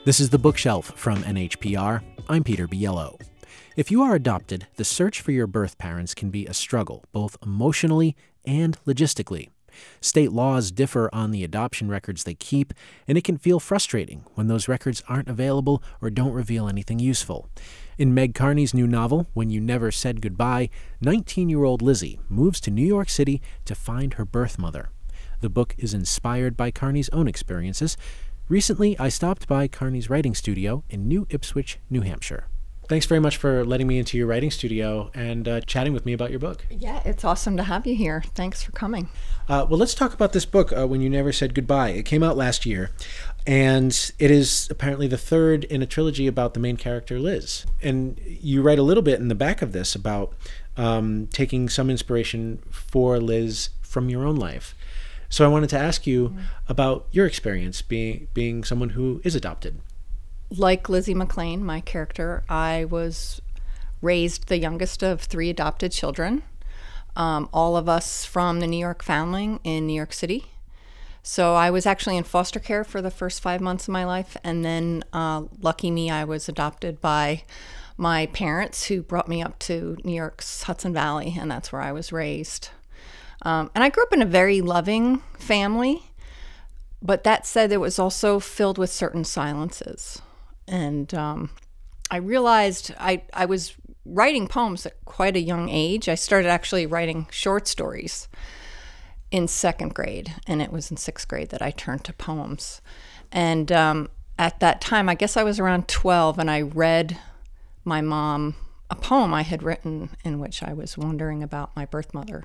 This is The Bookshelf from NHPR. I'm Peter Biello. If you are adopted, the search for your birth parents can be a struggle, both emotionally and logistically. State laws differ on the adoption records they keep, and it can feel frustrating when those records aren't available or don't reveal anything useful. In Meg Carney's new novel, When You Never Said Goodbye, 19-year-old Lizzie moves to New York City to find her birth mother. The book is inspired by Carney's own experiences. Recently, I stopped by Carney's writing studio in New Ipswich, New Hampshire. Thanks very much for letting me into your writing studio and chatting with me about your book. Yeah, it's awesome to have you here. Thanks for coming. Well, let's talk about this book, When You Never Said Goodbye. It came out last year, and it is apparently the third in a trilogy about the main character, Liz. And you write a little bit in the back of this about taking some inspiration for Liz from your own life. So I wanted to ask you about your experience being someone who is adopted. Like Lizzie McLean, my character, I was raised the youngest of 3 adopted children, all of us from the New York Foundling in New York City. So I was actually in foster care for the first 5 months of my life, and then lucky me, I was adopted by my parents who brought me up to New York's Hudson Valley, and that's where I was raised. And I grew up in a very loving family, but that said, it was also filled with certain silences. And I realized I was writing poems at quite a young age. I started actually writing short stories in 2nd grade, and it was in 6th grade that I turned to poems. And at that time, I guess I was around 12, and I read my mom a poem I had written in which I was wondering about my birth mother.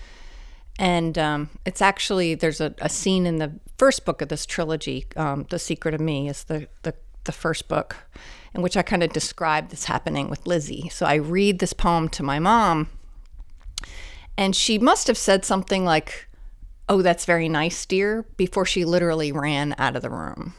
And it's actually, there's a scene in the first book of this trilogy, The Secret of Me is the first book, in which I kind of describe this happening with Lizzie. So I read this poem to my mom, and she must have said something like, "Oh, that's very nice, dear," before she literally ran out of the room.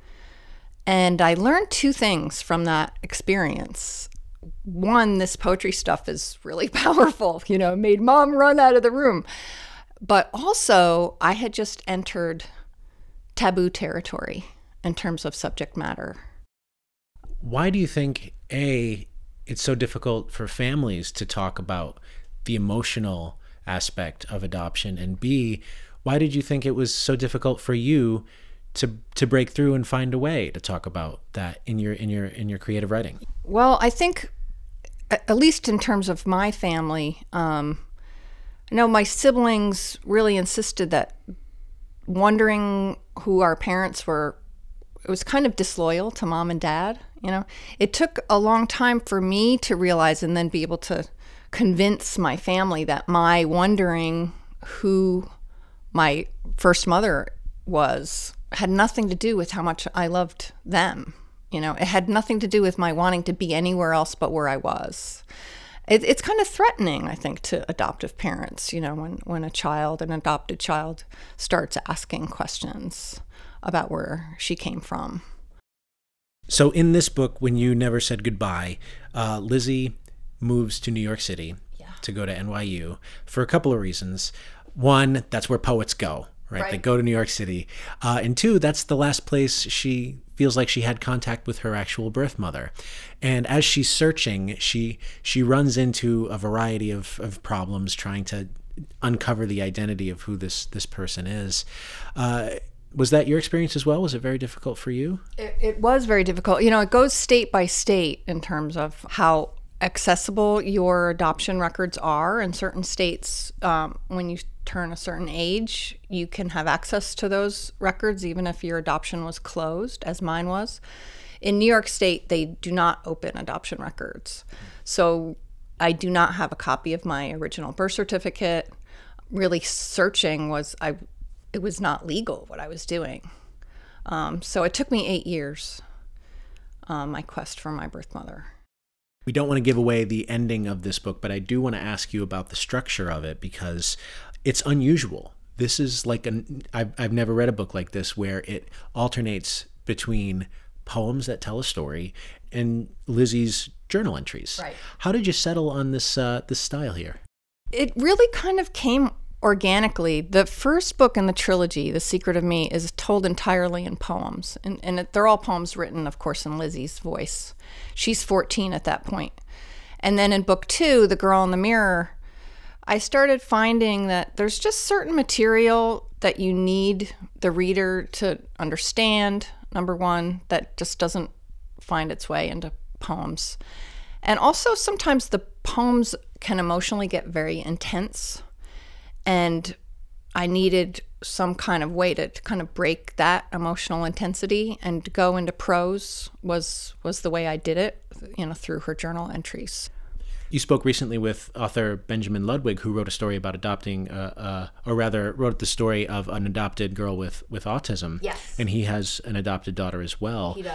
And I learned 2 things from that experience. One, this poetry stuff is really powerful, it made mom run out of the room. But also, I had just entered taboo territory in terms of subject matter. Why do you think, A, it's so difficult for families to talk about the emotional aspect of adoption, and B, why did you think it was so difficult for you to break through and find a way to talk about that in your creative writing? Well, I think, at least in terms of my family, I know my siblings really insisted that wondering who our parents were, it was kind of disloyal to mom and dad. It took a long time for me to realize and then be able to convince my family that my wondering who my first mother was had nothing to do with how much I loved them. It had nothing to do with my wanting to be anywhere else but where I was. It's kind of threatening, I think, to adoptive parents, when an adopted child starts asking questions about where she came from. So in this book, When You Never Said Goodbye, Lizzie moves to New York City to go to NYU for a couple of reasons. One, that's where poets go, right? They go to New York City. And 2, that's the last place she feels like she had contact with her actual birth mother. And as she's searching, she runs into a variety of problems trying to uncover the identity of who this person is. Was that your experience as well? Was it very difficult for you? It was very difficult. It goes state by state in terms of how accessible your adoption records are. In certain states, when you turn a certain age, you can have access to those records even if your adoption was closed, as mine was. In New York State, they do not open adoption records. So I do not have a copy of my original birth certificate. Really searching it was not legal what I was doing. So it took me 8 years, my quest for my birth mother. We don't want to give away the ending of this book, but I do want to ask you about the structure of it because it's unusual. This is like I've never read a book like this where it alternates between poems that tell a story and Lizzie's journal entries. Right. How did you settle on this style here? It really kind of came organically. The first book in the trilogy, The Secret of Me, is told entirely in poems. And they're all poems written, of course, in Lizzie's voice. She's 14 at that point. And then in book 2, The Girl in the Mirror, I started finding that there's just certain material that you need the reader to understand, number one, that just doesn't find its way into poems. And also sometimes the poems can emotionally get very intense, and I needed some kind of way to kind of break that emotional intensity, and go into prose was the way I did it, through her journal entries. You spoke recently with author Benjamin Ludwig, who wrote a story about adopting, wrote the story of an adopted girl with autism. Yes. And he has an adopted daughter as well. He does.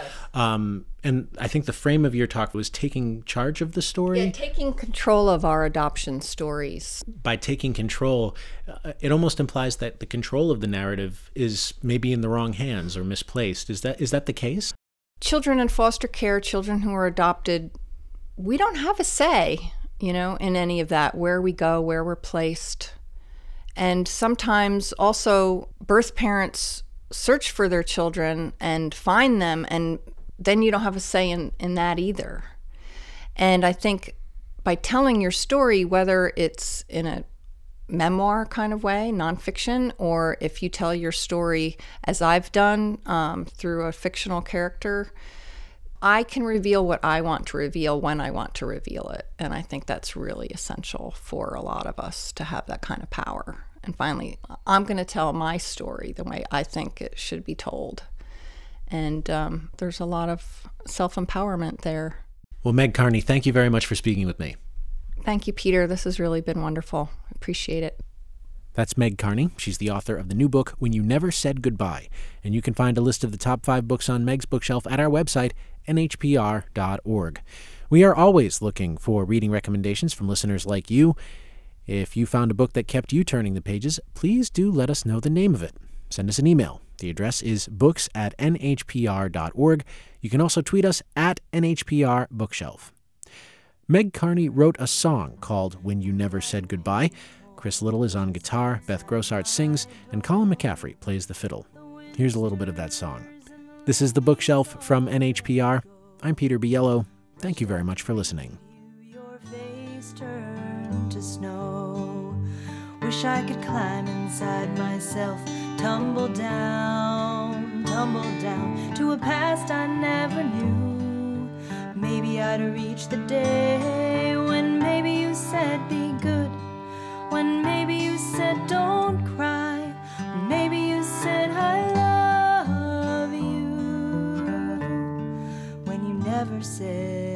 And I think the frame of your talk was taking charge of the story. Yeah, taking control of our adoption stories. By taking control, it almost implies that the control of the narrative is maybe in the wrong hands or misplaced. Is that the case? Children in foster care, children who are adopted, we don't have a say, in any of that, where we go, where we're placed. And sometimes also birth parents search for their children and find them, and then you don't have a say in that either. And I think by telling your story, whether it's in a memoir kind of way, nonfiction, or if you tell your story as I've done through a fictional character, I can reveal what I want to reveal when I want to reveal it. And I think that's really essential for a lot of us to have that kind of power. And finally, I'm going to tell my story the way I think it should be told. And there's a lot of self-empowerment there. Well, Meg Carney, thank you very much for speaking with me. Thank you, Peter. This has really been wonderful. I appreciate it. That's Meg Carney. She's the author of the new book, When You Never Said Goodbye. And you can find a list of the top 5 books on Meg's bookshelf at our website, nhpr.org. We are always looking for reading recommendations from listeners like you. If you found a book that kept you turning the pages, please do let us know the name of it. Send us an email. The address is books@nhpr.org. You can also tweet us at NHPR Meg Carney wrote a song called When You Never Said Goodbye. Chris Little is on guitar, Beth Grossart sings, and Colin McCaffrey plays the fiddle. Here's a little bit of that song. This is The Bookshelf from NHPR. I'm Peter Biello. Thank you very much for listening. Your face turned to snow. Wish I could climb inside myself, tumble down to a past I never knew. Maybe I'd reach the day when maybe you said be good, when maybe you said don't cry, when maybe you said I love you, when you never said